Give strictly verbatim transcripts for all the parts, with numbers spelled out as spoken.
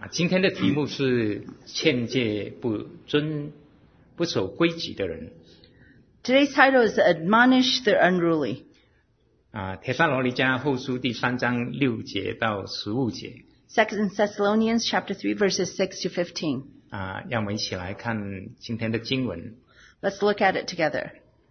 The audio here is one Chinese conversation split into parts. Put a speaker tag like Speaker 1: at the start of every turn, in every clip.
Speaker 1: 今天的题目是劝诫不遵不守规矩的人。
Speaker 2: Today's title is Admonish the Unruly.
Speaker 1: 啊，帖撒罗尼迦后书第三章六节到十五节。
Speaker 2: Second Thessalonians chapter three verses six to fifteen.
Speaker 1: 啊，让我们一起来看今天的经文。
Speaker 2: Let's look at it together.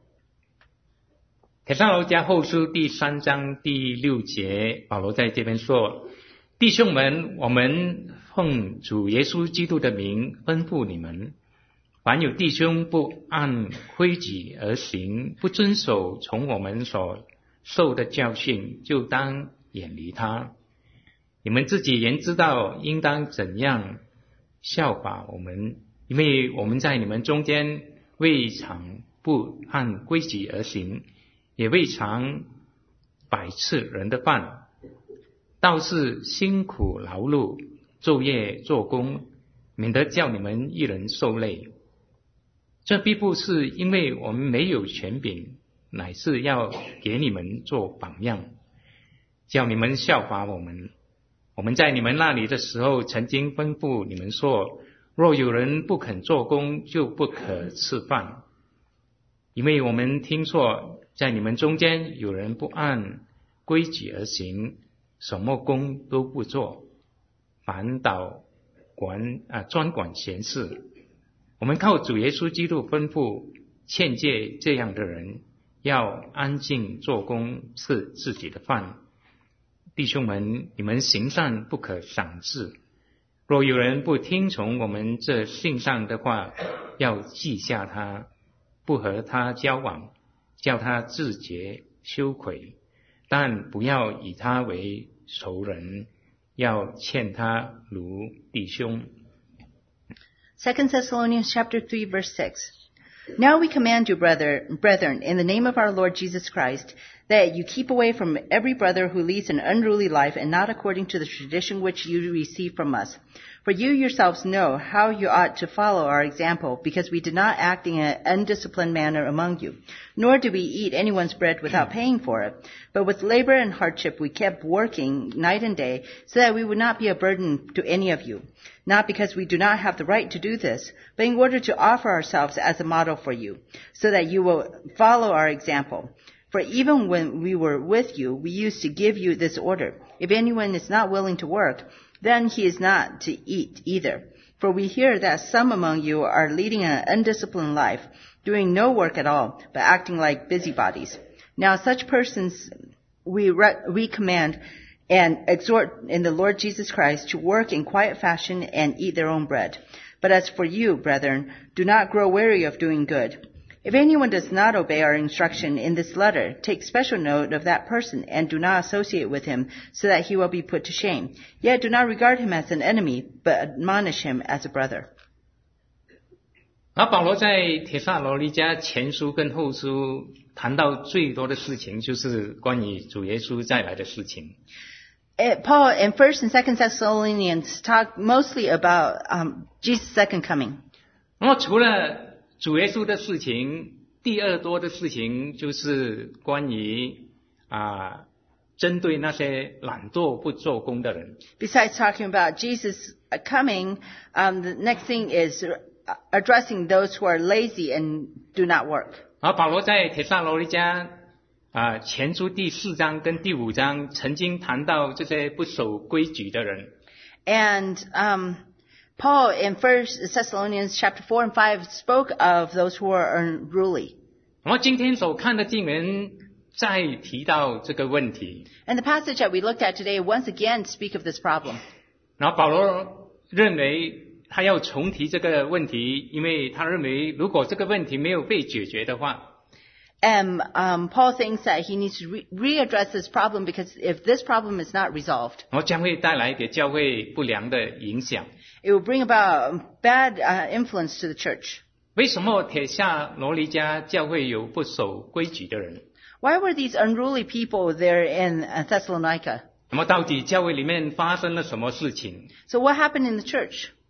Speaker 1: 帖撒罗尼迦后书第三章第六节，保罗在这边说：弟兄们，我们奉主耶稣基督的名吩咐你们，凡有弟兄不按规矩而行，不遵守从我们所受的教训，就当远离他。你们自己原知道应当怎样效法我们，因为我们在你们中间未尝不按规矩而行，也未尝摆斥人的饭，倒是辛苦劳碌，昼夜做工，免得叫你们一人受累。这并不是因为我们没有权柄，乃是要给你们做榜样，叫你们效法我们。我们在你们那里的时候，曾经吩咐你们说，若有人不肯做工，就不可吃饭。因为我们听说在你们中间有人不按规矩而行，什么工都不做，反倒管啊专管闲事。我们靠主耶稣基督吩咐劝诫这样的人，要安静做工，吃自己的饭。弟兄们，你们行善不可赏赐。若有人不听从我们这信上的话，要记下他，不和他交往，叫他自觉羞愧，但不要以他为仇人，要劝他如弟兄。
Speaker 2: Second Thessalonians chapter three verse six. Now we command you, brother, brethren, in the name of our Lord Jesus Christ, that you keep away from every brother who leads an unruly life and not according to the tradition which you received from us. For you yourselves know how you ought to follow our example, because we did not act in an undisciplined manner among you, nor did we eat anyone's bread without paying for it. But with labor and hardship we kept working night and day, so that we would not be a burden to any of you. Not because we do not have the right to do this, but in order to offer ourselves as a model for you, so that you will follow our example. For even when we were with you, we used to give you this order: if anyone is not willing to work, then he is not to eat either. For we hear that some among you are leading an undisciplined life, doing no work at all, but acting like busybodies. Now such persons we re- we command and exhort in the Lord Jesus Christ to work in quiet fashion and eat their own bread. But as for you, brethren, do not grow weary of doing good. If anyone does not obey our instruction in this letter, take special note of that person and do not associate with him, so that he will be put to shame. Yet do not regard him as an enemy, but admonish him as a brother.
Speaker 1: 而保罗在帖撒罗尼迦前书跟后书谈到最多的事情，就是关于主耶稣再来的事情。
Speaker 2: Paul in First and Second Thessalonians talk mostly about um, Jesus' second coming.
Speaker 1: 那么除了主耶稣的事情，第二多的事情就是关于啊，针对那些懒惰不做工的人。
Speaker 2: Besides talking about Jesus coming, um, the next thing is addressing those who are lazy and do not work.
Speaker 1: 而保罗在帖撒罗尼迦啊前书第四章跟第五章曾经谈到这些不守规矩的人。
Speaker 2: And um, Paul in First Thessalonians chapter four and five spoke of those who are unruly.
Speaker 1: 那么今天所看的经文再提到这个问题。
Speaker 2: And the passage that we looked at today once again speak of this problem.
Speaker 1: 然后保罗认为他要重提这个问题，因为他认为如果这个问题没有被解决的话，
Speaker 2: And um, Paul thinks that he needs to re- readdress this problem, because if this problem is not resolved,
Speaker 1: 然后将会带来给教会不良的影响。
Speaker 2: it will bring about bad uh, influence to the church.
Speaker 1: 为什么帖撒罗尼迦教会有不守规矩的人？
Speaker 2: Why were these unruly people there in uh, Thessalonica?
Speaker 1: 那么到底教会里面发生了什么事情？
Speaker 2: So what happened in the church?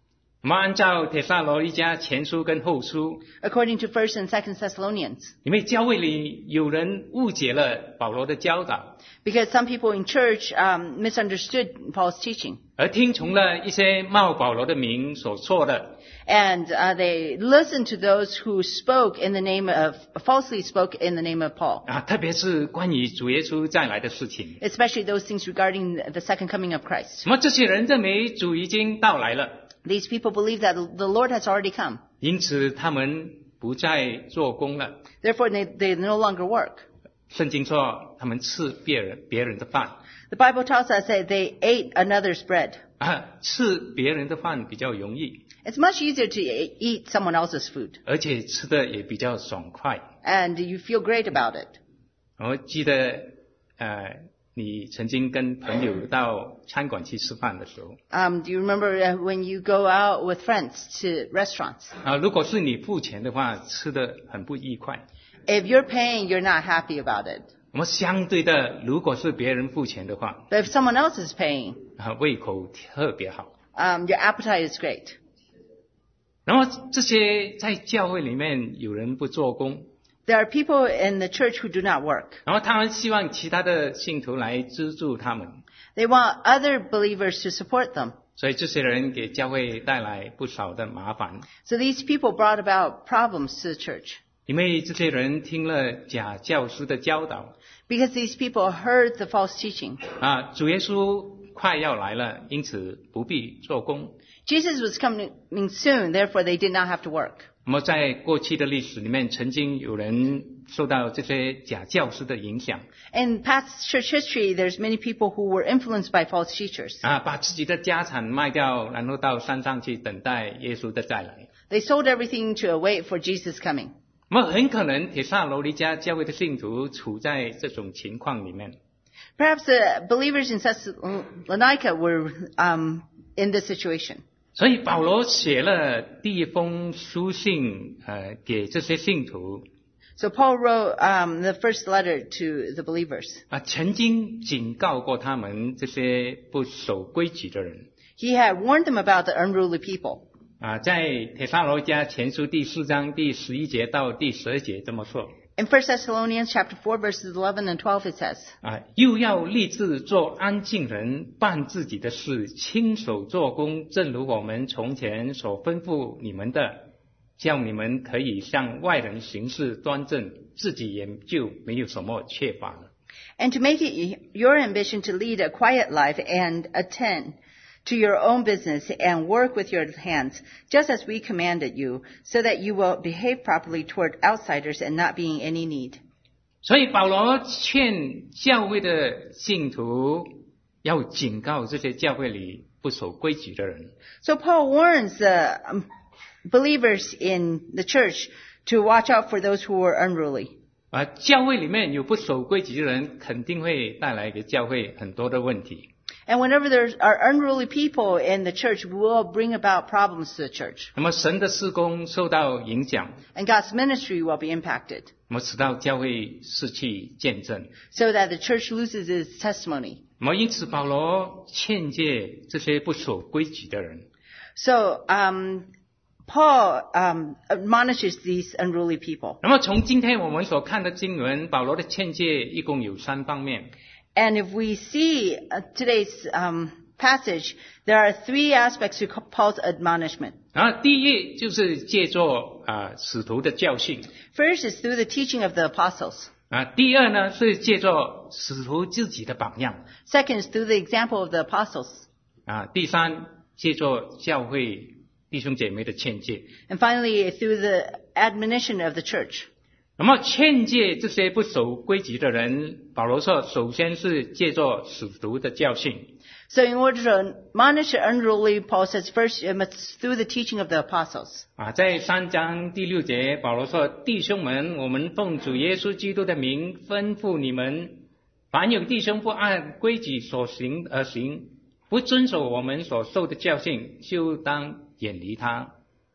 Speaker 1: 我们按照帖撒罗尼迦前书跟后书，
Speaker 2: According to First and Second Thessalonians.
Speaker 1: 因为教会里有人误解了保罗的教导，
Speaker 2: Because some people in church um, misunderstood Paul's teaching.
Speaker 1: 而听从了一些冒保罗的名所说的，
Speaker 2: And uh, they listened to those who spoke in the name of, falsely spoke in the name of Paul.
Speaker 1: 啊，特别是关于主耶稣再来的事情。
Speaker 2: Especially those things regarding the second coming of Christ.
Speaker 1: 那么这些人认为主已经到来了，
Speaker 2: These people believe that the Lord has already come.
Speaker 1: 因此他们不再做工了。
Speaker 2: Therefore, they, they no longer work.
Speaker 1: 圣经说他们吃别人别人的饭，
Speaker 2: The Bible tells us that they ate another's bread.
Speaker 1: 啊，吃别人的饭比较容易，
Speaker 2: It's much easier to e- eat someone else's food.
Speaker 1: 而且吃的也比较爽快。
Speaker 2: And you feel great about it.
Speaker 1: 我记得，呃，你曾经跟朋友到餐馆去吃饭的时候，
Speaker 2: Um, do you remember uh, when you go out with friends to restaurants?
Speaker 1: 啊，如果是你付钱的话，吃的很不愉快。
Speaker 2: If you're paying, you're not happy about it.
Speaker 1: 那么相对的，如果是别人付钱的话，
Speaker 2: But if someone else is paying,
Speaker 1: 啊，胃口特别好。
Speaker 2: um, your appetite is great.
Speaker 1: 然后这些在教会里面有人不做工，
Speaker 2: There are people in the church who do not work.
Speaker 1: 然后他们希望其他的信徒来资助他们，
Speaker 2: They want other believers to support them.
Speaker 1: 所以这些人给教会带来不少的麻烦。
Speaker 2: So these people brought about problems to the church.
Speaker 1: 因为这些人听了假教师的教导，
Speaker 2: Because these people heard the false teaching.
Speaker 1: 啊，主耶稣快要来了，因此不必做工。
Speaker 2: Jesus was coming soon, therefore they did not have to work.
Speaker 1: 那么在过去的历史里面，曾经有人受到这些假教师的影响，
Speaker 2: In past church history, there's many people who were influenced by false teachers.
Speaker 1: 啊，把自己的家产卖掉，然后到山上去等待耶稣的再来。
Speaker 2: They sold everything to wait for Jesus' coming.
Speaker 1: 那么很可能帖撒罗尼迦教会的信徒处在这种情况里面。
Speaker 2: Perhaps the believers in Thessalonica were um, in this situation.
Speaker 1: 所以保罗写了第一封书信，呃，给这些信徒，
Speaker 2: So Paul wrote um, the first letter to the believers.
Speaker 1: 啊，曾经警告过他们这些不守规矩的人。
Speaker 2: He had warned them about the unruly people.
Speaker 1: 啊，在帖撒罗尼迦前书第四章第十一节到第十二节这么说。
Speaker 2: In First Thessalonians chapter four, verses eleven and twelve, it says,
Speaker 1: 啊，又要立志做安静人，办自己的事，亲手做工，正如我们从前所吩咐你们的，叫你们可以向外人行事端正，自己也就没有什么缺乏了。
Speaker 2: And to make it your ambition to lead a quiet life and attend to your own business and work with your hands, just as we commanded you, so that you will behave properly toward outsiders and not be in any need.
Speaker 1: 所以保罗劝教会的信徒要警告这些教会里不守规矩的人。
Speaker 2: So Paul warns the um, believers in the church to watch out for those who are unruly.
Speaker 1: 啊，教会里面有不守规矩的人，肯定会带来给教会很多的问题。
Speaker 2: And whenever there are unruly people in the church, we will bring about problems to the church.
Speaker 1: 那么神的事工受到影响，
Speaker 2: And God's ministry will be impacted,
Speaker 1: 那么使到教会失去见证。
Speaker 2: so that the church loses its testimony.
Speaker 1: 那么因此保罗劝诫这些不守规矩的人。
Speaker 2: So um, Paul um, admonishes these unruly people.
Speaker 1: 那么从今天我们所看的经文，保罗的劝诫一共有三方面。
Speaker 2: And if we see uh, today's um, passage, there are three aspects to Paul's admonishment.
Speaker 1: 然后第一就是借助啊、呃、使徒的教训，
Speaker 2: First is through the teaching of the apostles.
Speaker 1: 啊，第二呢是借助使徒自己的榜样，
Speaker 2: Second is through the example of the apostles.
Speaker 1: 啊，第三借助教会弟兄姐妹的劝诫。
Speaker 2: And finally, through the admonition of the church.
Speaker 1: 那么劝诫这些不守规矩的人，保罗说，首先是借助使徒的教训。
Speaker 2: So in order to admonish the unruly, Paul says first it must through the teaching of the apostles.
Speaker 1: 啊，在三章第六节，保罗说：“弟兄们，我们奉主耶稣基督的名吩咐你们，凡有弟兄不按规矩所行而行，不遵守我们所受的教训，就当远离他。”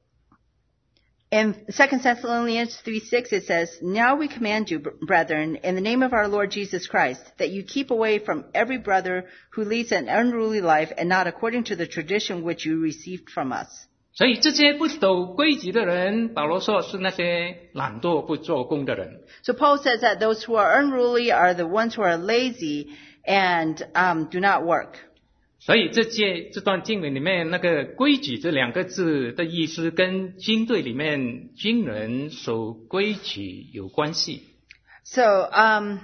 Speaker 2: In Second Thessalonians three six it says, Now we command you, brethren, in the name of our Lord Jesus Christ, that you keep away from every brother who leads an unruly life and not according to the tradition which you received from us.
Speaker 1: 所以这些不守规矩的人，保罗说是那些懒惰不做工的人。
Speaker 2: So Paul says that those who are unruly are the ones who are lazy and um, do not work.
Speaker 1: 所以这些这段经文里面那个规矩这两个字的意思跟军队里面军人守规矩有关系。
Speaker 2: So um,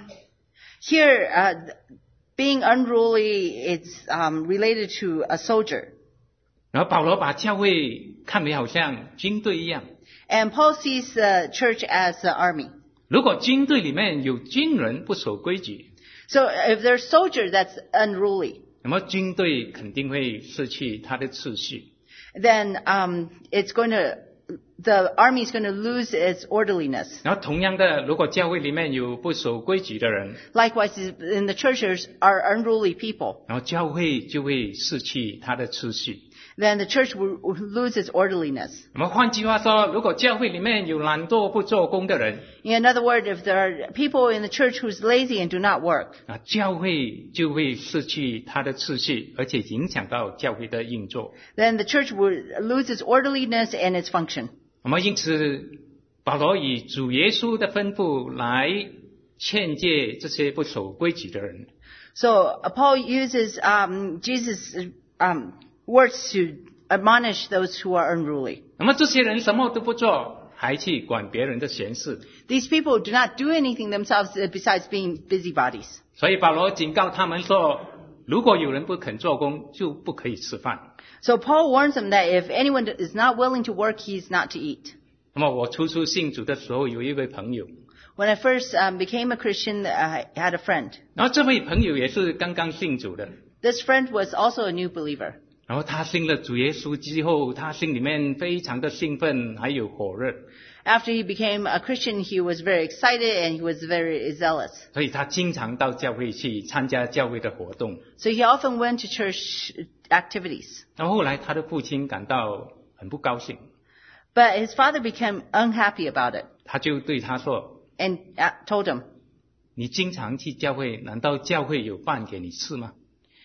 Speaker 2: here, uh, being unruly is um, related to a soldier.
Speaker 1: 然后保罗把教会看为好像军队一样。
Speaker 2: And Paul sees the church as the army.
Speaker 1: 如果军队里面有军人不守规矩，
Speaker 2: So if there's a soldier that's unruly,
Speaker 1: 那么军队肯定会失去它的秩序。
Speaker 2: then um, it's going to, the army is going to lose its orderliness.
Speaker 1: 然后同样的，如果教会里面有不守规矩的人，
Speaker 2: Likewise, in the churches are unruly people.
Speaker 1: 然后教会就会失去它的秩序。
Speaker 2: Then the church will will lose its orderliness.
Speaker 1: 那么换句话说，如果教会里面有懒惰不做工的人，
Speaker 2: In other words, if there are people in the church who's lazy and do not work,
Speaker 1: 啊，教会就会失去它的秩序，而且影响到教会的运作。
Speaker 2: then the church will lose its orderliness and its function.
Speaker 1: 那么因此，保罗以主耶稣的吩咐来劝诫这些不守规矩的人。
Speaker 2: So uh, Paul uses um, Jesus' um, words to admonish those who are unruly.
Speaker 1: 那么这些人什么都不做，还去管别人的闲事，
Speaker 2: These people do not do anything themselves uh, besides being busybodies.
Speaker 1: 所以保罗警告他们说，如果有人不肯做工，就不可以吃饭。
Speaker 2: So Paul warns them that if anyone is not willing to work, he is not to eat.
Speaker 1: 那么我初初信主的时候，有一位朋友，
Speaker 2: When I first um, became a Christian, I had a friend.
Speaker 1: 然后这位朋友也是刚刚信主的，
Speaker 2: This friend was also a new believer.
Speaker 1: 然后他信了主耶稣之后，他心里面非常的兴奋，还有火热，
Speaker 2: After he became a Christian, he was very excited and he was very zealous.
Speaker 1: 所以他经常到教会去参加教会的活动。
Speaker 2: So he often went to church activities.
Speaker 1: 然后后来他的父亲感到很不高兴，
Speaker 2: But his father became unhappy about it
Speaker 1: 他就对他说
Speaker 2: and uh, told him,
Speaker 1: 你经常去教会，难道教会有饭给你吃吗？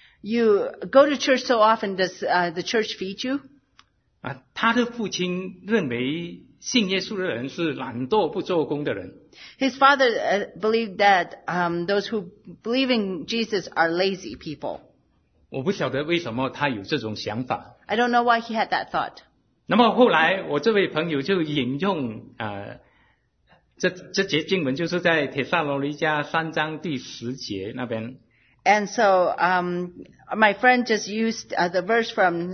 Speaker 2: you go to church so often, does uh, the church feed you?
Speaker 1: 啊，他的父亲认为信耶稣的人是懒惰不做工的人，
Speaker 2: His father uh, believed that um, those who believe in Jesus are lazy people.
Speaker 1: 我不晓得为什么他有这种想法。
Speaker 2: I don't know why he had that thought.
Speaker 1: 那么后来我这位朋友就引用啊、呃，这这节经文就是在帖撒罗尼迦三章第十节那边。
Speaker 2: And so um, my friend just used uh, the verse from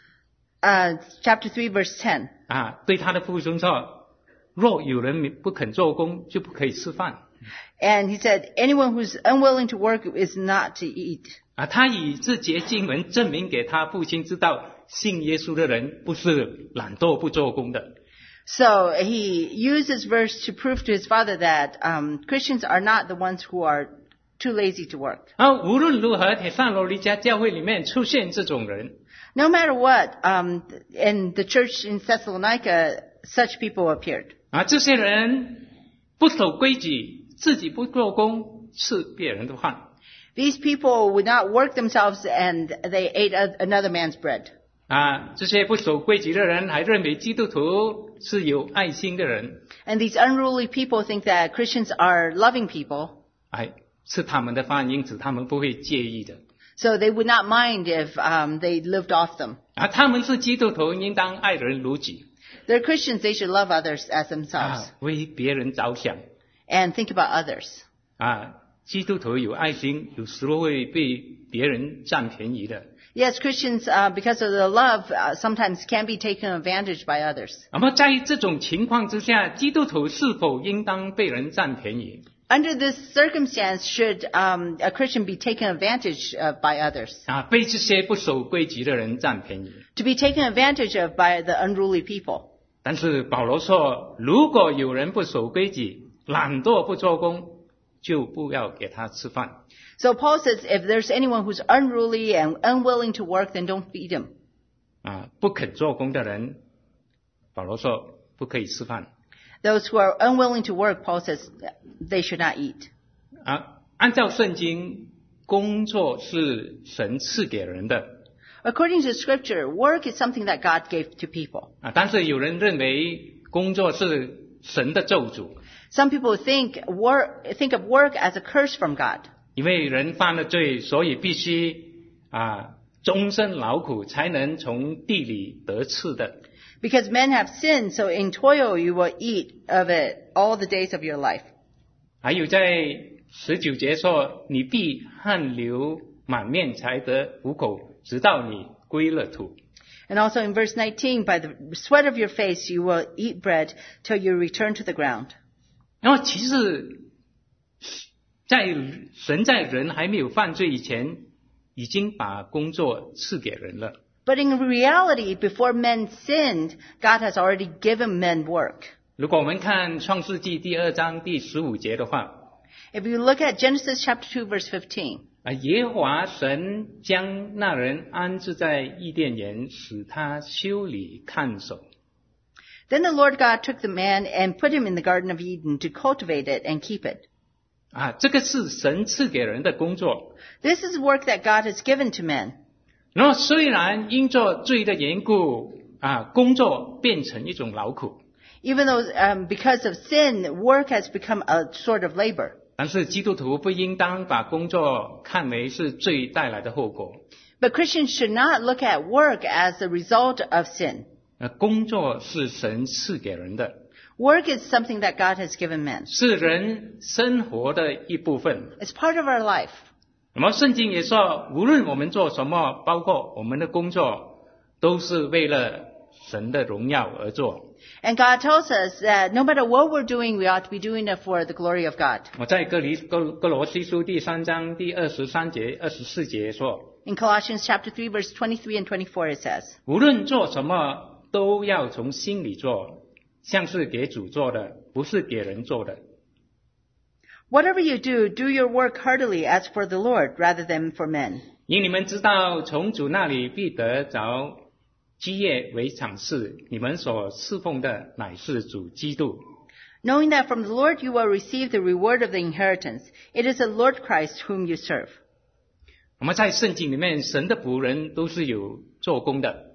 Speaker 2: uh, chapter three, verse ten.
Speaker 1: 啊，对他的父亲说，若有人不肯做工，就不可以吃饭。
Speaker 2: And he said, anyone who's unwilling to work is not to eat.
Speaker 1: 啊，他以这节经文证明给他父亲知道，信耶稣的人不是懒惰不做工的。
Speaker 2: So he used this verse to prove to his father that um, Christians are not the ones who are too lazy to work.
Speaker 1: 啊，无论如何，帖撒罗尼迦教会里面出现这种人，
Speaker 2: No matter what, um, in the church in Thessalonica, such people appeared.
Speaker 1: 啊，这些人不守规矩，自己不做工，吃别人的饭。
Speaker 2: These people would not work themselves and they ate a- another man's bread.
Speaker 1: 啊，这些不守规矩的人还认为基督徒是有爱心的人，
Speaker 2: And these unruly people think that Christians are loving people,
Speaker 1: 哎，吃他们的饭，因此他们不会介意的。
Speaker 2: so they would not mind if um, they lived off them.
Speaker 1: 啊，他们是基督徒，应当爱人如己，
Speaker 2: They're Christians, they should love others as themselves
Speaker 1: 啊，为别人着想。
Speaker 2: and think about others.
Speaker 1: 啊，基督徒有爱心，有时候会被别人占便宜的。
Speaker 2: Yes, Christians, uh, because of the love, uh, sometimes can be taken advantage by others.
Speaker 1: 那么在这种情况之下，基督徒是否应当被人占便宜？
Speaker 2: Under this circumstance, should um, a Christian be taken advantage of by others?
Speaker 1: 啊，被这些不守规矩的人占便宜。
Speaker 2: To be taken advantage of by the unruly people.
Speaker 1: 但是保罗说，如果有人不守规矩，懒惰不做工，就不要给他吃饭。
Speaker 2: So Paul says, if there's anyone who's unruly and unwilling to work, then don't feed him.
Speaker 1: 啊，不肯做工的人，保罗说不可以吃饭。
Speaker 2: Those who are unwilling to work, Paul says, they should not eat.
Speaker 1: 啊，按照圣经，工作是神赐给人的。
Speaker 2: According to Scripture, work is something that God gave to people.
Speaker 1: 啊，但是有人认为工作是神的咒诅，
Speaker 2: Some people think work, think of work as a curse from God.
Speaker 1: 因为人犯了罪，所以必须啊终身劳苦才能从地里得吃的。
Speaker 2: Because men have sinned, so in toil you will eat of it all the days of your life.
Speaker 1: 还有在十九节说，你必汗流满面才得糊口，直到你归了土。
Speaker 2: And also in verse nineteen, by the sweat of your face you will eat bread till you return to the ground.
Speaker 1: 然后其实，在神在人还没有犯罪以前，已经把工作赐给人了。
Speaker 2: But in reality, before men sinned, God has already given men work.
Speaker 1: 如果我们看创世纪第二章第十五节的话，
Speaker 2: If you look at Genesis chapter two, verse fifteen,
Speaker 1: 啊，耶和华神将那人安置在伊甸园，使他修理看守。
Speaker 2: then the Lord God took the man and put him in the Garden of Eden to cultivate it and keep it.
Speaker 1: 啊，这个是神赐给人的工作。
Speaker 2: This is work that God has given to men.
Speaker 1: 然后虽然因着罪的缘故，啊，工作变成一种劳苦，
Speaker 2: Even though um, because of sin, work has become a sort of labor.
Speaker 1: 但是基督徒不应当把工作看为是罪带来的后果。
Speaker 2: But Christians should not look at work as the result of sin.
Speaker 1: 呃，工作是神赐给人的，
Speaker 2: Work is something that God has given men.
Speaker 1: 是人生活的一部分。
Speaker 2: It's part of our life.
Speaker 1: 那么圣经也说，无论我们做什么，包括我们的工作，都是为了神的荣耀而做。
Speaker 2: And God tells us that no matter what we're doing, we ought to be doing it for the glory of God.
Speaker 1: 我在哥林哥哥罗西书第三章第二十三节、二十四节说，
Speaker 2: In Colossians chapter three, verse twenty-three and twenty-four, it says,
Speaker 1: 无论做什么，都要从心里做，像是给主做的，不是给人做的。
Speaker 2: Whatever you do, do your work heartily as for the Lord rather than for men.
Speaker 1: 因你们知道，从主那里必得着基业为赏赐，你们所侍奉的乃是主基督。
Speaker 2: Knowing that from the Lord you will receive the reward of the inheritance. It is the Lord Christ whom you serve.
Speaker 1: 我们在圣经里面，神的仆人都是有做工的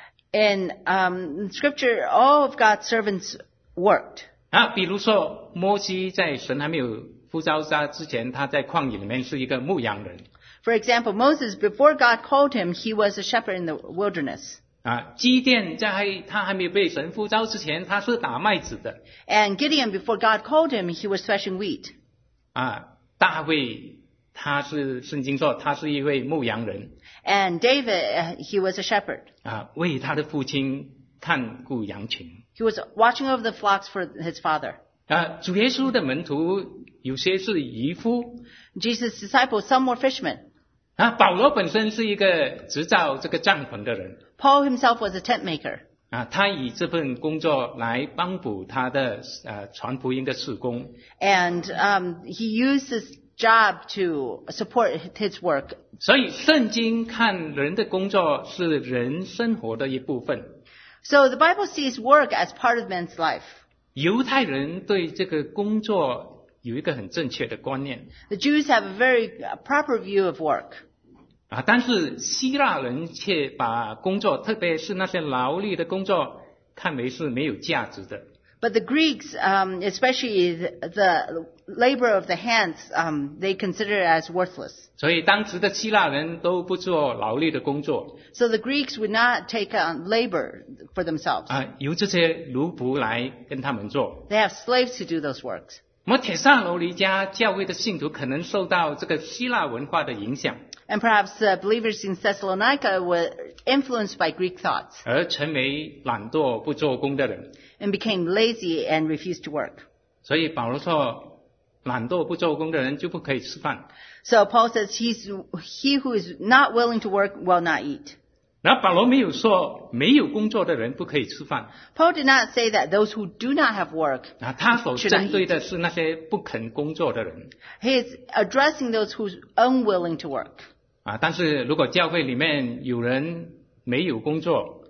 Speaker 2: In um, Scripture, all of God's servants worked.
Speaker 1: 啊。比如说，摩西在神还没有呼召他之前，他在旷野里面是一个牧羊人
Speaker 2: For example, Moses, before God called him, he was a shepherd in the wilderness.
Speaker 1: 啊。基甸在他还没有被神呼召之前，他是打麦子的
Speaker 2: And Gideon, before God called him, he was threshing wheat.
Speaker 1: 啊。大卫他是圣经说他是一位牧羊人
Speaker 2: And David, uh, he was a shepherd.
Speaker 1: 啊，为他的父亲看顾羊群
Speaker 2: He was watching over the flocks for his father.
Speaker 1: 啊。主耶稣的门徒有些是渔夫
Speaker 2: Jesus' disciples, some were fishermen.
Speaker 1: 啊。保罗本身是一个制造这个帐篷的人
Speaker 2: Paul himself was a tent maker.
Speaker 1: 啊，他以这份工作来帮补他的呃传福音的事工
Speaker 2: And um, he used this job to support his work.
Speaker 1: 所以圣经看人的工作是人生活的一部分。
Speaker 2: So the Bible sees work as part of man's life.
Speaker 1: 犹太人对这个工作有一个很正确的观念
Speaker 2: The Jews have a very uh, proper view of work.
Speaker 1: 啊，但是希腊人却把工作，特别是那些劳力的工作，看为是没有价值的。
Speaker 2: But the Greeks, um, especially the, the labor of the hands, um, they consider it as worthless.
Speaker 1: 所以当时的希腊人都不做劳力的工作
Speaker 2: So the Greeks would not take on labor for themselves.
Speaker 1: 啊，由这些奴仆来跟他们做。
Speaker 2: They have slaves to do those works.
Speaker 1: 我们铁萨罗尼迦教会的信徒可能受到这个希腊文化的影响，
Speaker 2: And perhaps uh, believers in Thessalonica were influenced by Greek thoughts
Speaker 1: 而成为懒惰不做工的人。
Speaker 2: and became lazy and refused to work.
Speaker 1: 所以保罗说，懒惰不做工的人就不可以吃饭。
Speaker 2: So Paul says, He's, he who is not willing to work will not eat.
Speaker 1: 然后保罗没有说没有工作的人不可以吃饭
Speaker 2: Paul did not say that those who do not have work,
Speaker 1: 啊，他所
Speaker 2: should not
Speaker 1: 针对的是那些不肯工作的人
Speaker 2: he is addressing those who are unwilling to work.
Speaker 1: 啊。但是如果教会里面有人没有工作，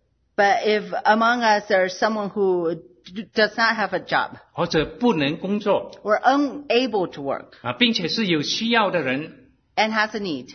Speaker 2: But if among us there's someone who d- does not have a job
Speaker 1: 或者不能工作
Speaker 2: or unable to work
Speaker 1: 啊，并且是有需要的人，
Speaker 2: and has a need,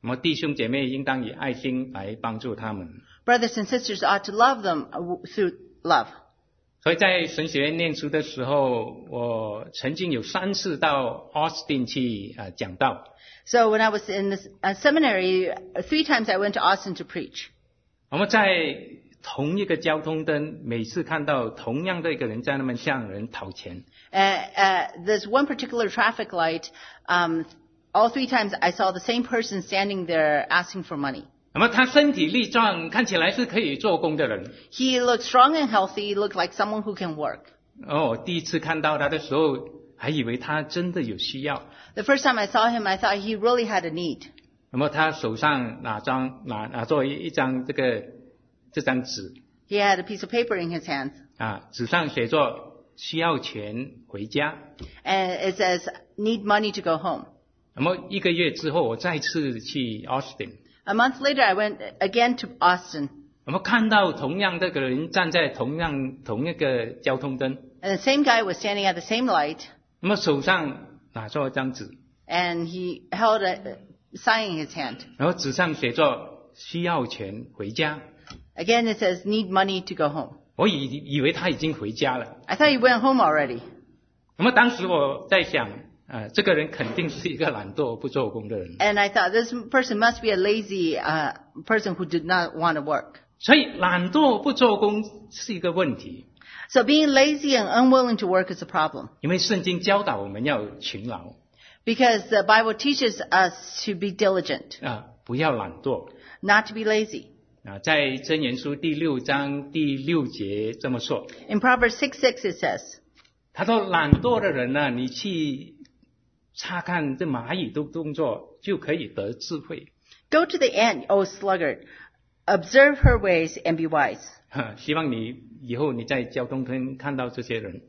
Speaker 1: 那么弟兄姐妹应当以爱心来帮助他们。
Speaker 2: Brothers and sisters ought to love them through love.
Speaker 1: 所以在神学院念书的时候，我曾经有三次到 Austin 去呃讲道。
Speaker 2: So when I was in this uh, seminary, three times I went to Austin to preach.
Speaker 1: 我们在同一个交通灯，每次看到同样的一个人在那边向人讨钱。
Speaker 2: Uh, uh, there's one particular traffic light. Um, all three times I saw the same person standing there asking for money.
Speaker 1: 那么他身体力壮，看起来是可以做工的人。
Speaker 2: He looked strong and healthy. He looked like someone who can work.
Speaker 1: 哦，第一次看到他的时候，还以为他真的有需要。
Speaker 2: The first time I saw him, I thought he really had a need.
Speaker 1: 那么他手上拿张拿拿着一张这个这张纸
Speaker 2: He had a piece of paper in his hands,
Speaker 1: 啊，纸上写着需要钱回家。
Speaker 2: and it says, need money to go home.
Speaker 1: 那么一个月之后，我再次去 Austin，
Speaker 2: A month later, I went again to Austin,
Speaker 1: 我们看到同样这个人站在同样同一个交通灯，
Speaker 2: and the same guy was standing at the same light,
Speaker 1: 那么手上拿着一张纸，
Speaker 2: and he held a sign in his hand.
Speaker 1: 然后纸上写着需要钱回家。
Speaker 2: Again, it says, need money to go home.
Speaker 1: 我以以为他已经回家了。
Speaker 2: I thought he went home already.
Speaker 1: 那么当时我在想，呃，这个人肯定是一个懒惰不做工的人。
Speaker 2: And I thought, this person must be a lazy uh, person who did not want to work.
Speaker 1: 所以懒惰不做工是一个问题，
Speaker 2: So being lazy and unwilling to work is a problem.
Speaker 1: 因为圣经教导我们要勤劳
Speaker 2: Because the Bible teaches us to be diligent,
Speaker 1: 啊，不要懒惰
Speaker 2: not to be lazy.
Speaker 1: 啊。在箴言书第六章第六节这么说，
Speaker 2: In Proverbs six six it says,
Speaker 1: 他说懒惰的人呢、你去查看这蚂蚁的动作，就可以得智慧。
Speaker 2: Go to the ant, O sluggard. Observe her ways and be wise.
Speaker 1: 哈，希望你以后你在交通灯看到这些人，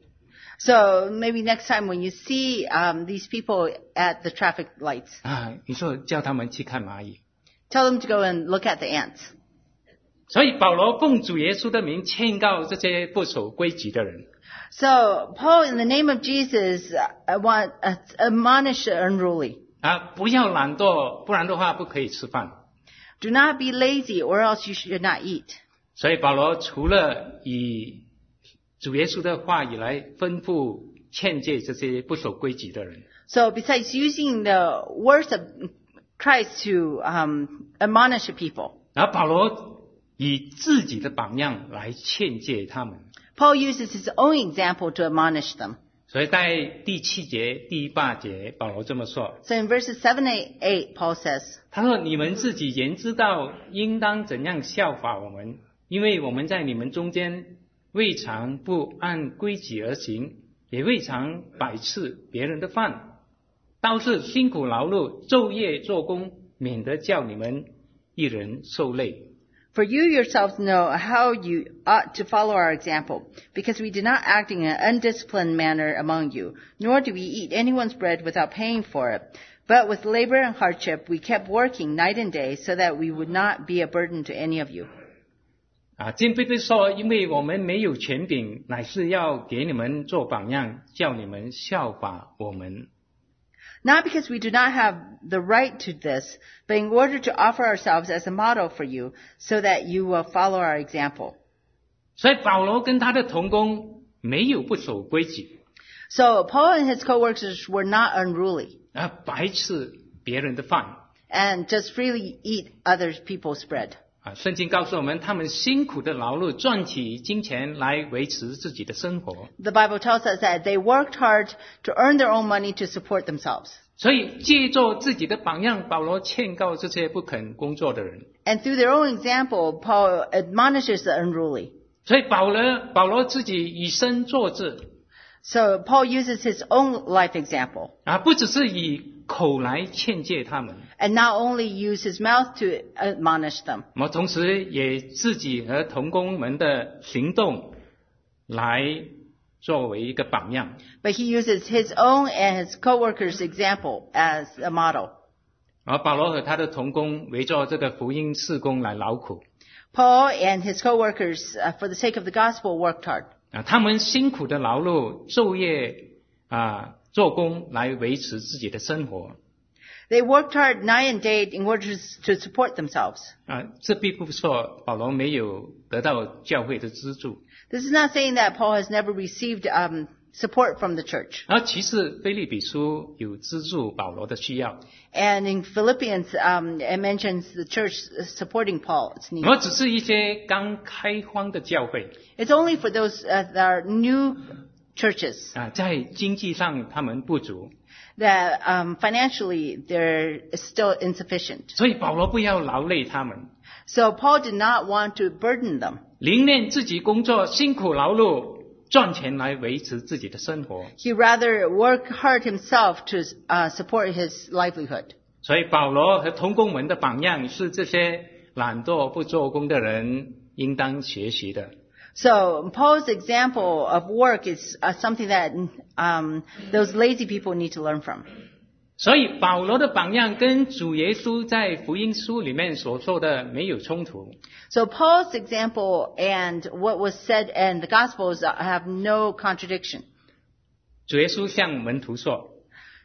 Speaker 2: So maybe next time when you see um, these people at the traffic lights,
Speaker 1: 啊，你说叫他们去看蚂蚁。
Speaker 2: tell them to go and look at the ants.
Speaker 1: 所以保罗奉主耶稣的名劝告这些不守规矩的人。
Speaker 2: So Paul, in the name of Jesus, uh, want, uh, admonish the unruly.
Speaker 1: 啊，不要懒惰，不然的话不可以吃饭。
Speaker 2: Do not be lazy, or else you should not eat.
Speaker 1: 所以保罗除了以主耶稣的话语来吩咐劝诫这些不守规矩的人，
Speaker 2: So besides using the words of Christ to um, admonish the people,
Speaker 1: 然后保罗以自己的榜样来劝诫他们。
Speaker 2: Paul uses his own example to admonish them.
Speaker 1: 所以在第七节、第八节，保罗这么说。
Speaker 2: So in verses seven and eight, Paul says,
Speaker 1: 他说：“你们自己原知道应当怎样效法我们，因为我们在你们中间未尝不按规矩而行，也未尝摆斥别人的饭，倒是辛苦劳碌，昼夜做工，免得叫你们一人受累。”
Speaker 2: For you yourselves know how you ought to follow our example, because we do not act in an undisciplined manner among you, nor do we eat anyone's bread without paying for it. But with labor and hardship we kept working night and day, so that we would not be a burden to any of you.
Speaker 1: 啊，经不是说，因为我们没有权柄，乃是要给你们做榜样，叫你们效法我们。
Speaker 2: Not because we do not have the right to this, but in order to offer ourselves as a model for you, so that you will follow our example.
Speaker 1: 所以保罗跟他的同工没有不守规矩，
Speaker 2: So Paul and his co-workers were not unruly
Speaker 1: 啊，白吃别人的饭。
Speaker 2: and just freely eat other people's bread.
Speaker 1: 啊，圣经告诉我们，他们辛苦的劳碌，赚取金钱来维持自己的生活。
Speaker 2: The Bible tells us that they worked hard to earn their own money to support themselves.
Speaker 1: 所以借助自己的榜样，保罗劝告这些不肯工作的人。
Speaker 2: And through their own example, Paul admonishes the unruly.
Speaker 1: 所以保罗保罗自己以身作则，
Speaker 2: So Paul uses his own life example,
Speaker 1: 啊，不只是以口来劝诫他们，
Speaker 2: and not only use his mouth to admonish them,
Speaker 1: 我同时也自己和同工们的行动来作为一个榜样。
Speaker 2: but he uses his own and his co-workers' example as a model.
Speaker 1: 而保罗和他的同工围着这个福音事工来劳苦，
Speaker 2: Paul and his co-workers, uh, for the sake of the gospel, worked hard.
Speaker 1: 啊，他们辛苦的劳碌，昼夜啊做工来维持自己的生活。
Speaker 2: They worked hard night and day in order to, to support themselves.
Speaker 1: 啊，这并不是说保罗没有得到教会的资助。
Speaker 2: This is not saying that Paul has never received um, support from the church.
Speaker 1: 而其实腓立比书有资助保罗的需要。
Speaker 2: And in Philippians, um, it mentions the church supporting Paul's needs.
Speaker 1: 我只是一些刚开荒的教会。
Speaker 2: It's only for those uh, that are new churches.
Speaker 1: 啊，在经济上他们不足。
Speaker 2: That um, financially they're still insufficient.
Speaker 1: 所以保罗不要劳累他们。
Speaker 2: So Paul did not want to burden them.
Speaker 1: 宁愿自己工作辛苦劳碌赚钱来维持自己的生活。
Speaker 2: He rather work hard himself to uh, support his livelihood.
Speaker 1: 所以保罗和同工们的榜样是这些懒惰不做工的人应当学习的。
Speaker 2: So Paul's example of work is uh, something that um, those lazy people need to learn from.
Speaker 1: 所以保罗的榜样跟主耶稣在福音书里面所说的没有冲突。
Speaker 2: So Paul's example and what was said in the Gospels have no contradiction.
Speaker 1: 主耶稣向门徒说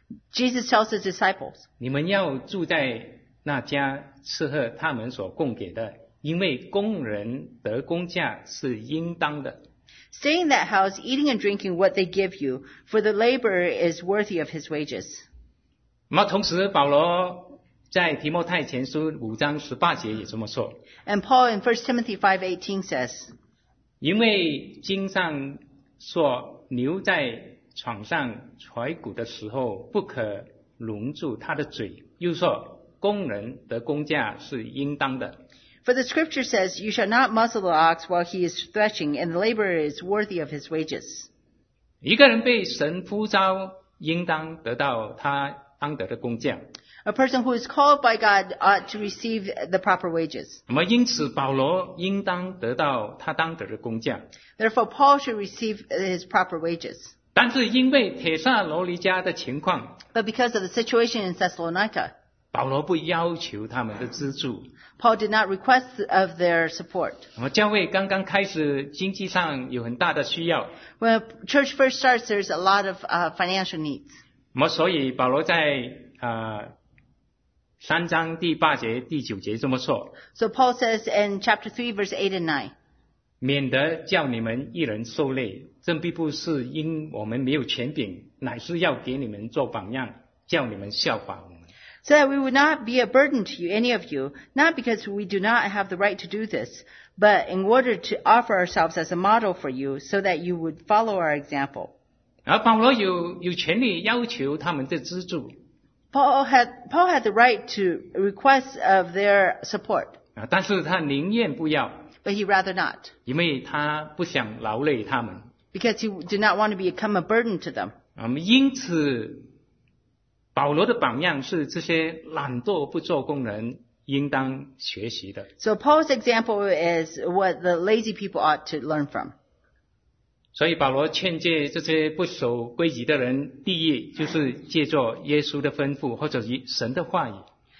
Speaker 2: Jesus tells his disciples,
Speaker 1: 你们要住在那家，吃喝他们所供给的，因为工人得工价是应当的。
Speaker 2: Stay in that house, eating and drinking what they give you, for the laborer is worthy of his wages.
Speaker 1: 那么同时保罗在提摩太前书五章十八节也这么说。
Speaker 2: And Paul in First Timothy five eighteen says,
Speaker 1: 因为经上说，牛在床上踹骨的时候，不可笼住他的嘴，又说工人得工价是应当的。
Speaker 2: For the scripture says, you shall not muzzle the ox while he is threshing, and the laborer is worthy of his wages.
Speaker 1: 一个人被神呼召，应当得到他当得的工价。
Speaker 2: A person who is called by God ought to receive the proper wages.
Speaker 1: 那么因此保罗应当得到他当得的工价。
Speaker 2: Therefore, Paul should receive his proper wages.
Speaker 1: 但是因为帖撒罗尼迦的情况，
Speaker 2: But because of the situation in Thessalonica,
Speaker 1: 保罗不要求他们的资助。
Speaker 2: Paul did not request of their support.
Speaker 1: 那么教会刚刚开始，经济上有很大的需要。
Speaker 2: When a church first starts, there's a lot of uh, financial needs.
Speaker 1: 那么所以保罗在呃三章第八节、第九节这么说：
Speaker 2: So Paul says in chapter three, verse eight and nine,
Speaker 1: 免得叫你们一人受累，这并不是因我们没有权柄，乃是要给你们做榜样，叫你们效法我们。
Speaker 2: so that we would not be a burden to you, any of you, not because we do not have the right to do this, but in order to offer ourselves as a model for you, so that you would follow our example.
Speaker 1: 而保罗有有权利要求他们的资助
Speaker 2: Paul had, Paul had the right to request of their support,
Speaker 1: 啊，但是他宁愿不要，
Speaker 2: but he rather not,
Speaker 1: 因为他不想劳累他们。
Speaker 2: because he did not want to become a burden to them.
Speaker 1: 啊，因此保罗的榜样是这些懒惰不做工人应当学习的。
Speaker 2: So Paul's example is what the lazy people ought to learn from.
Speaker 1: 所以保罗劝诫这些不守规矩的人，第一就是借着耶稣的吩咐或者以神的话语。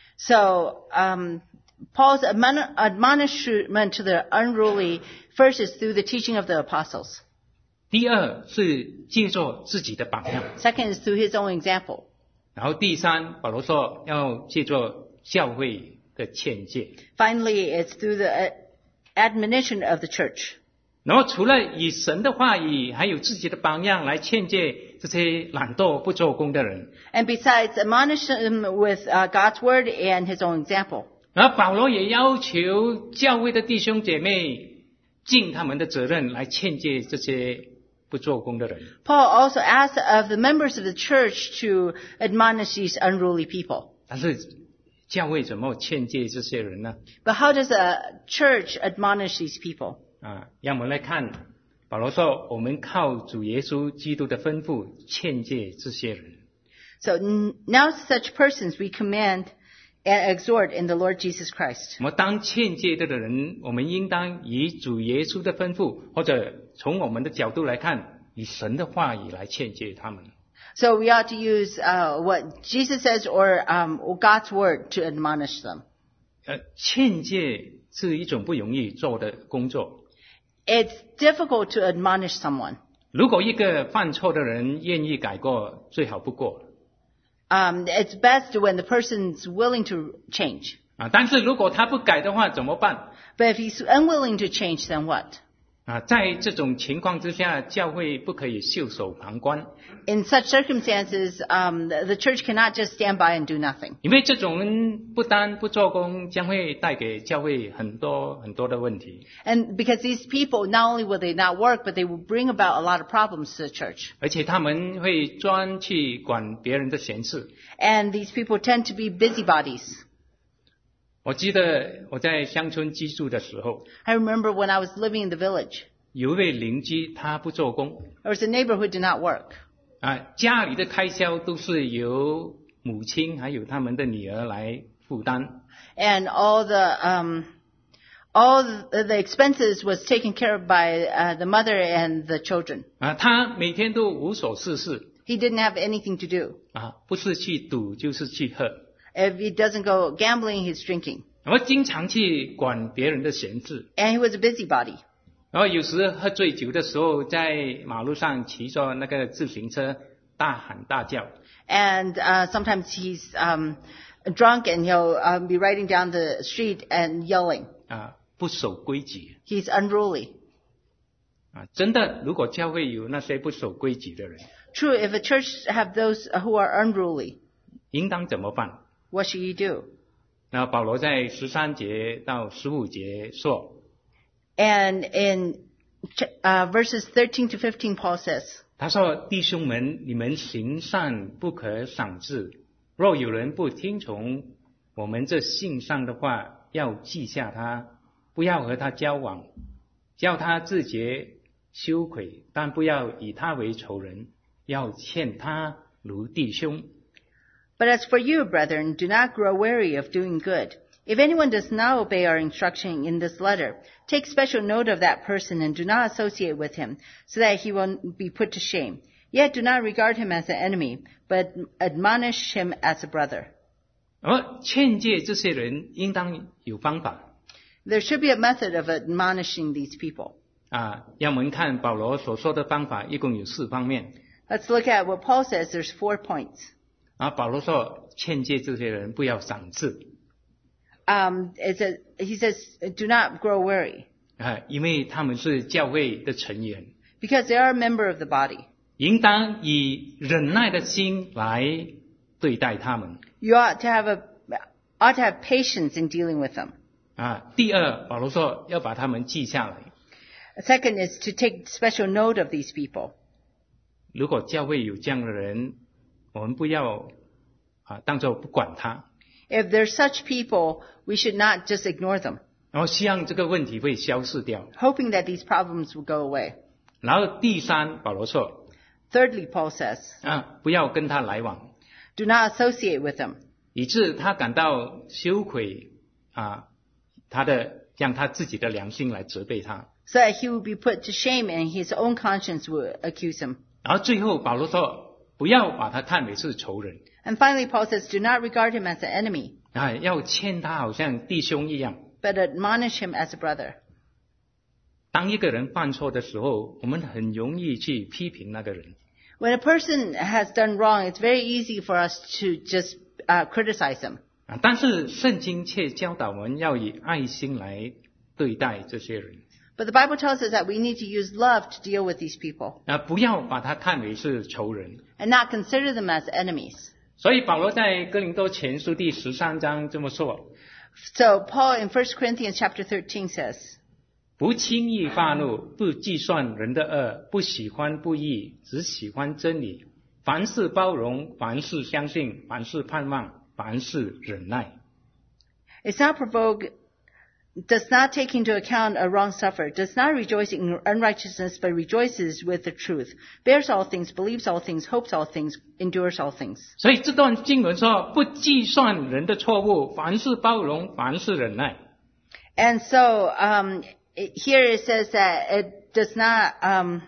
Speaker 2: So um, Paul's admon- admonishment to the unruly first is through the teaching of the apostles.
Speaker 1: 第二是借着自己的榜样。
Speaker 2: Second is through his own example.
Speaker 1: 然后第三，保罗说要借着教会的劝诫。
Speaker 2: Finally, it's through the uh, admonition of the church.
Speaker 1: 然后除了以神的话语，还有自己的榜样来劝诫这些懒惰不做工的人。
Speaker 2: And besides, admonish them with uh, God's word and his own example.
Speaker 1: 然后保罗也要求教会的弟兄姐妹尽他们的责任来劝诫这些不做工的人。
Speaker 2: Paul also asked of the members of the church to admonish these unruly people.
Speaker 1: 但是教会怎么劝诫这些人呢？
Speaker 2: But how does a church admonish these people?
Speaker 1: 啊，让我们来看，保罗说，我们靠主耶稣基督的吩咐劝诫这些人。
Speaker 2: So n- now to such persons we command and exhort in the Lord Jesus Christ.
Speaker 1: 我们当劝诫的人，我们应当以主耶稣的吩咐，或者从我们的角度来看，以神的话语来劝诫他们。
Speaker 2: So we ought to use uh, what Jesus says or um, God's word to admonish them.
Speaker 1: 呃，劝诫是一种不容易做的工作。
Speaker 2: It's difficult to admonish someone.
Speaker 1: 如果一个犯错的人愿意改过，最好不过。
Speaker 2: Um, it's best when the person's willing to change.
Speaker 1: 啊，但是如果他不改的话怎么办？
Speaker 2: But if he's unwilling to change, then what?
Speaker 1: 啊，在这种情况之下，教会不可以袖手旁观，
Speaker 2: In such circumstances, um, the, the church cannot just stand by and do nothing.
Speaker 1: 因为这种人不单不做工，将会带给教会很多很多的问题。
Speaker 2: And because these people, not only will they not work, but they will bring about a lot of problems to the church.
Speaker 1: 而且他们会专去管别人的闲事。
Speaker 2: And these people tend to be busybodies.
Speaker 1: 我记得我在乡村居住的时候，
Speaker 2: I remember when I was living in the village,
Speaker 1: 有一位邻居他不做工，
Speaker 2: there was a neighbor who did not work.
Speaker 1: 啊，家里的开销都是由母亲还有他们的女儿来负担。
Speaker 2: And all the, um, all the, the expenses was taken care of by uh, the mother and the children.
Speaker 1: 啊，他每天都无所事事，
Speaker 2: He didn't have anything to do.
Speaker 1: 啊，不是去赌就是去喝，
Speaker 2: If he doesn't go gambling, he's drinking.
Speaker 1: 然后经常去管别人的闲事。
Speaker 2: And he was a busybody.
Speaker 1: 然后有时喝醉酒的时候，在马路上骑着那个自行车大喊大叫。
Speaker 2: And uh, sometimes he's um, drunk and he'll um, be riding down the street and yelling.
Speaker 1: 啊，不守规矩。
Speaker 2: He's unruly.
Speaker 1: 啊，真的，如果教会有那些不守规矩的人，
Speaker 2: True, if a church have those who are unruly,
Speaker 1: 应当怎么办？
Speaker 2: what should you do?
Speaker 1: 那保罗在十三节到十五节说，
Speaker 2: And in uh, verses thirteen to fifteen, Paul says,
Speaker 1: 他说：“弟兄们，你们行善不可赏赐。若有人不听从我们这信上的话，要记下他，不要和他交往，叫他自觉羞愧，但不要以他为仇人，要欠他如弟兄。”
Speaker 2: But as for you, brethren, do not grow weary of doing good. If anyone does not obey our instruction in this letter, take special note of that person and do not associate with him, so that he will be put to shame. Yet do not regard him as an enemy, but admonish him as a brother.
Speaker 1: 而劝诫这些人应当有方法
Speaker 2: There should be a method of admonishing these people.
Speaker 1: 啊。让我们看保罗所说的方法，一共有四方面
Speaker 2: Let's look at what Paul says. There's four points.
Speaker 1: 啊。保罗说，劝诫这些人不要赏赐
Speaker 2: Um, it's a, he says, do not grow weary,
Speaker 1: 啊，因为他们是教会的成员，
Speaker 2: because they are a member of the body.
Speaker 1: 应当以忍耐的心来对待他们
Speaker 2: You ought to have a, ought to have patience in dealing with them.
Speaker 1: 啊。第二，保罗说要把他们记下来。
Speaker 2: Second is to take special note of these people.
Speaker 1: 如果教会有这样的人，我们不要啊当作不管他，
Speaker 2: If there's such people, we should not just ignore them,
Speaker 1: 然后希望这个问题会消失掉。
Speaker 2: hoping that these problems will go away.
Speaker 1: 然后第三，保罗说
Speaker 2: Thirdly, Paul says,
Speaker 1: 啊，不要跟他来往，
Speaker 2: do not associate with them,
Speaker 1: 以致他感到羞愧啊，他的让他自己的良心来责备他。
Speaker 2: so that he will be put to shame and his own conscience will accuse him.
Speaker 1: 然后最后保罗说，不要把他看为是仇人
Speaker 2: And finally, Paul says, do not regard him as an enemy,
Speaker 1: 啊，要劝他好像弟兄一样。
Speaker 2: but admonish him as a brother.
Speaker 1: 当一个人犯错的时候，我们很容易去批评那个人。
Speaker 2: When a person has done wrong, it's very easy for us to just uh, criticize them.
Speaker 1: 啊，但是圣经却教导我们要以爱心来对待这些人，
Speaker 2: But the Bible tells us that we need to use love to deal with these people
Speaker 1: 啊，不要把他看为是仇人。
Speaker 2: and not consider them as enemies.
Speaker 1: 所以保罗在哥林多前书第十三章这么说：
Speaker 2: So Paul in First Corinthians chapter thirteen says,
Speaker 1: 不轻易发怒，不计算人的恶，不喜欢不义，只喜欢真理。凡事包容，凡事相信，凡事盼望，凡事忍耐。
Speaker 2: It's not provoked, does not take into account a wrong suffered, does not rejoice in unrighteousness, but rejoices with the truth, bears all things, believes all things, hopes all things, endures all things.
Speaker 1: 所以这段经文说，不计算人的错误，凡事包容，凡事忍耐。
Speaker 2: And so um, it, here it says that it does not... Um,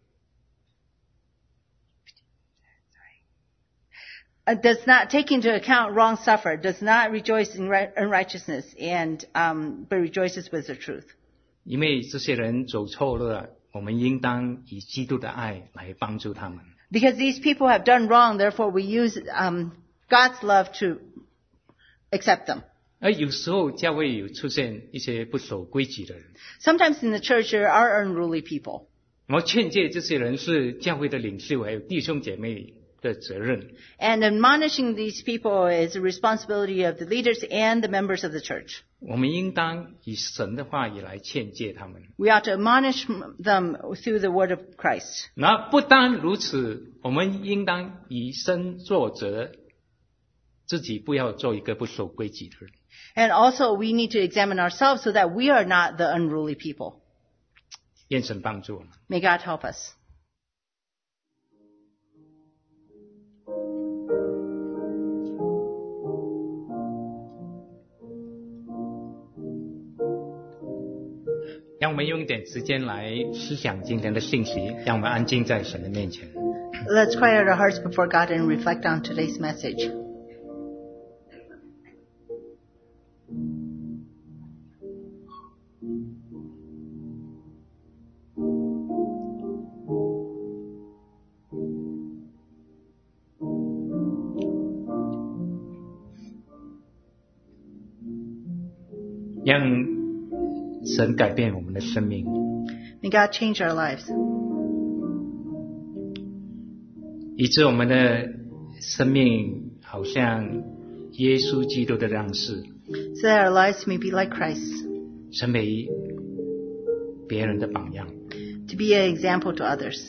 Speaker 2: Uh, does not take into account wrong suffered, does not rejoice in right, unrighteousness, and um, but rejoices with the truth.
Speaker 1: 因为这些人走错了，我们应当以基督的爱来帮助他们。
Speaker 2: Because these people have done wrong, therefore we use um, God's love to accept them.
Speaker 1: 而有时候教会有出现一些不守规矩的人，
Speaker 2: Sometimes in the church there are unruly people.
Speaker 1: 我们劝诫这些人是教会的领袖还有弟兄姐妹的责任。
Speaker 2: And admonishing these people is the responsibility of the leaders and the members of the church.
Speaker 1: 我们应当以神的话语来劝诫他们。
Speaker 2: We ought to admonish them through the word of Christ.
Speaker 1: 那不单如此，我们应当以身作则，自己不要做一个不守规矩的人。
Speaker 2: And also we need to examine ourselves so that we are not the unruly people.
Speaker 1: 愿神帮助我们。
Speaker 2: May God help us.
Speaker 1: 让我们用一点时间来思想今天的信息，让我们安静在神的面前。
Speaker 2: Let's quiet our hearts before God and reflect on today's message.
Speaker 1: 让神改变我们的生命，
Speaker 2: May God change our lives
Speaker 1: 以致我们的生命好像耶稣基督的样式，
Speaker 2: so that our lives may be like Christ,
Speaker 1: 成为别人的榜样。
Speaker 2: to be an example to others.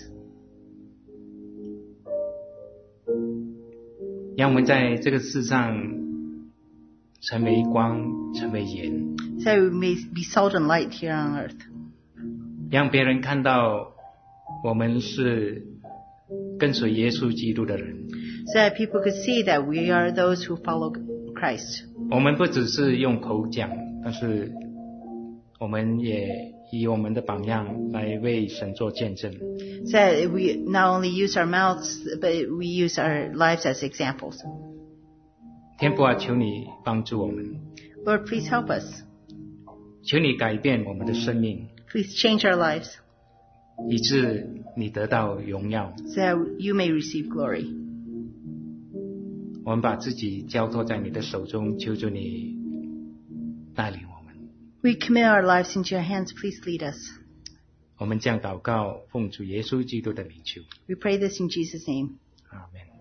Speaker 1: 让我们在这个世上成为光，成为盐，
Speaker 2: So that we may be salt and light here on earth.
Speaker 1: 让别人看到我们是跟随耶稣基督的人。
Speaker 2: So that people could see that we are those who follow Christ.
Speaker 1: 我们不只是用口讲，但是我们也以我们的榜样来为神做见证。
Speaker 2: So that we not only use our mouths, but we use our lives as examples.
Speaker 1: 天父啊，求你帮助我们，
Speaker 2: Lord, please help us.
Speaker 1: 求你改变我们的生命，
Speaker 2: Please change our lives
Speaker 1: 以致你得到荣耀。
Speaker 2: so that you may receive glory.
Speaker 1: 我们把自己交托在你的手中，求求你带领我们。
Speaker 2: We commit our lives into your hands. Please lead us.
Speaker 1: 我们将祷告，奉主耶稣基督的名求，
Speaker 2: We pray this in Jesus' name.
Speaker 1: 阿门。